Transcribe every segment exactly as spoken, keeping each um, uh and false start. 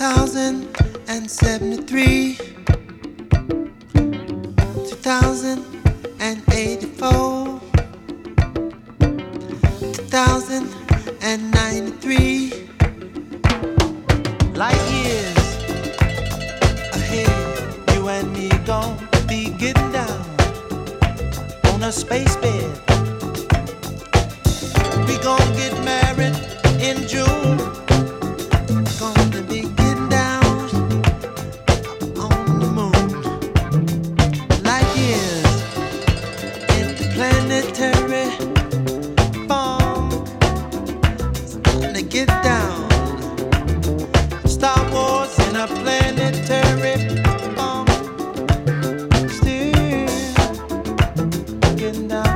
thousand seventy-three, two thousand eighty-four, two thousand ninety-three. Light years ahead, you and me gon' be getting down on a space bed. We gon' get married in June. Gonna be getting down on the moon. Light years interplanetary bomb. It's time to get down. Star Wars in a planetary bomb. Still getting down.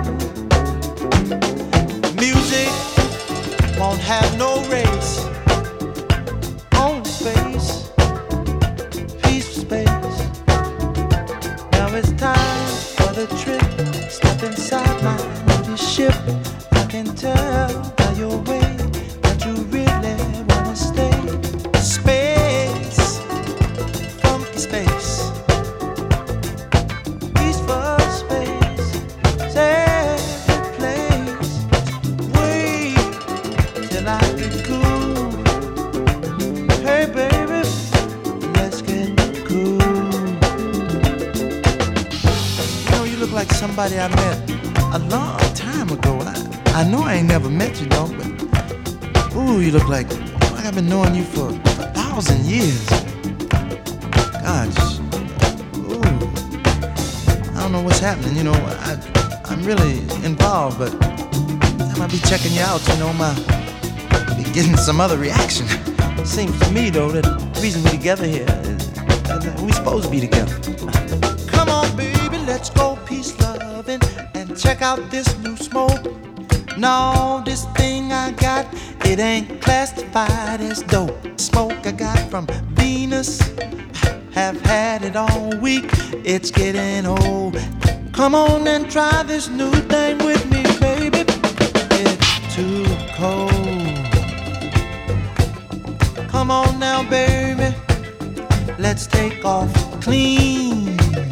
Music won't have no race. On space, peaceful space. Now it's time for the trip. Step inside my empty ship. I can tell by your way that you really wanna stay. Space, funky space, peaceful space, safe place. Wait till I get cool. Hey baby, let's get cool. You know, you look like somebody I met a long time ago. I, I know I ain't never met you, dog, but ooh, you look like, like I've been knowing you for a thousand years. Gosh, ooh, I don't know what's happening. You know, I, I'm really involved, but I might be checking you out. You know, my be getting some other reaction. Seems to me though that the reason we're together here is that we supposed to be together. Come on, baby, let's go peace loving and check out this new smoke. No, this thing I got, it ain't classified as dope. Smoke I got from Venus, have had it all week. It's getting old. Come on and try this new thing with me, baby. It's too cold. Come on now, baby, let's take off clean.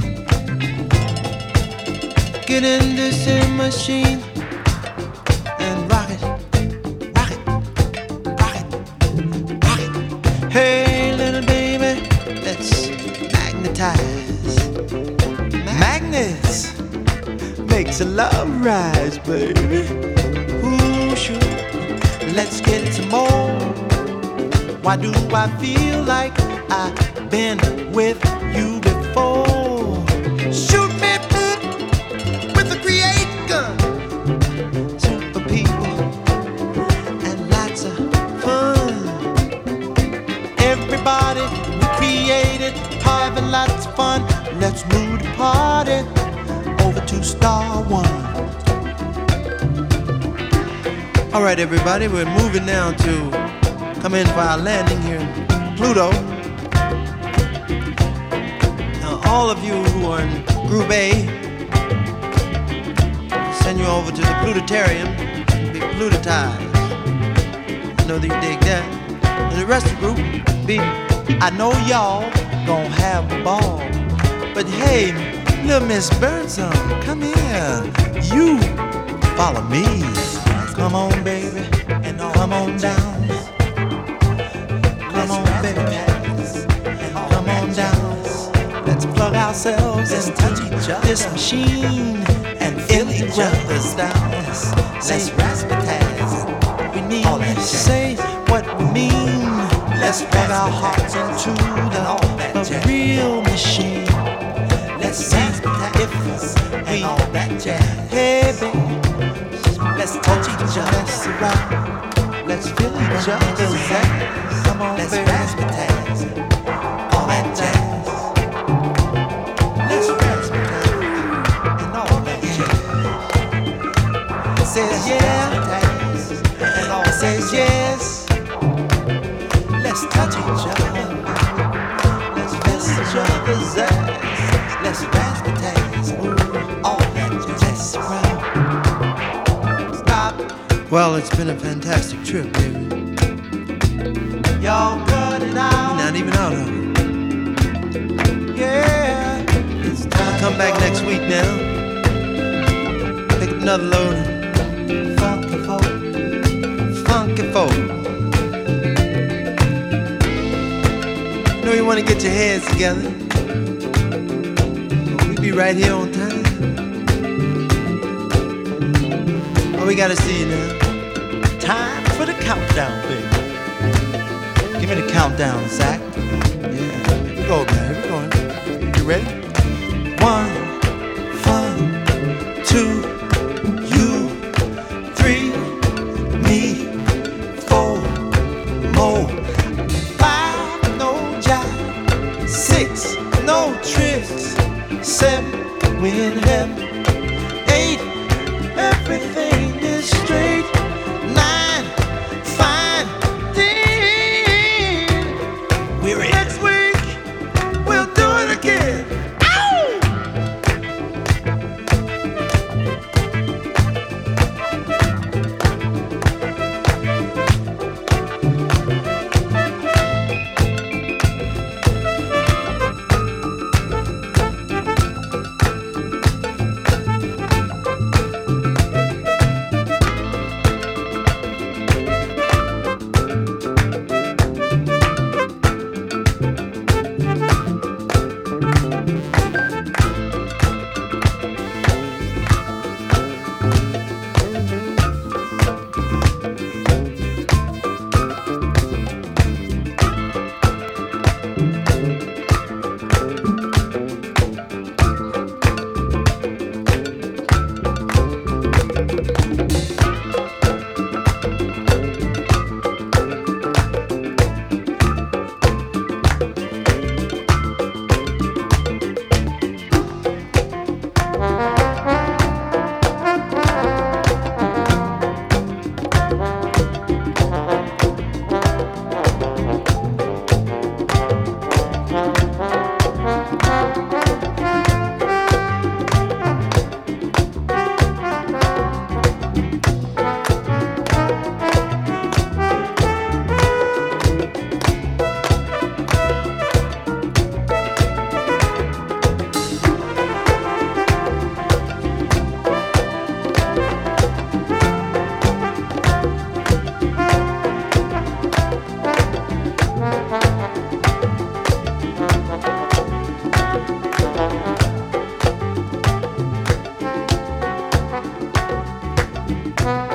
Get in this here machine and rock it, rock it, rock it, rock it. Hey, little baby, let's magnetize. Magnets makes a love rise, baby. Ooh, sure. Let's get some more. Why do I feel like I've been with you before? Shoot me with a create gun. Super people and lots of fun. Everybody we created having lots of fun. Let's move the party over to Star One. All right, everybody, we're moving now to come in for our landing here in Pluto. Now, all of you who are in Group A, send you over to the Plutotarium and be plutotized. I know that you dig that. And the rest of the group, be, I know y'all gonna have a ball. But hey, little Miss Birdsong, come here. You follow me. Come on, baby, and come on down. Come on, baby, come on down. Let's plug ourselves into this machine and feel each other's down. Let's razzmatazz. We need to say what we mean. Let's plug our hearts into the, the real machine. Let's see if we all that jazz. Hey, baby, let's touch each other. Let's around. Let's feel each other's ass. Come on, let's baby. Razzmatazz, all that jazz. Let's razzmatazz and all that jazz. Says yeah, and all says yes. Let's touch each other. Let's feel each other's ass. Let's razzmatazz, all that jazz. Around. Stop. Well, it's been a fantastic trip, baby. Y'all cut it out. not even out of it. Yeah, it's time. I'll come back next week now. Pick up another load of funky folk, funky folk. You know you want to get your heads together. We'll be right here on time. Oh, we gotta see you now. Time for the countdown, baby. Give me the countdown, Zach. Yeah, here we go, man. Here we go. You ready? One, one, two, you, three, me, four, more, five, no jive, six, no tricks, seven, we in heaven, eight, everything is straight. Nine, fine, ten. We're in. Next week, we'll do it again. Thank you.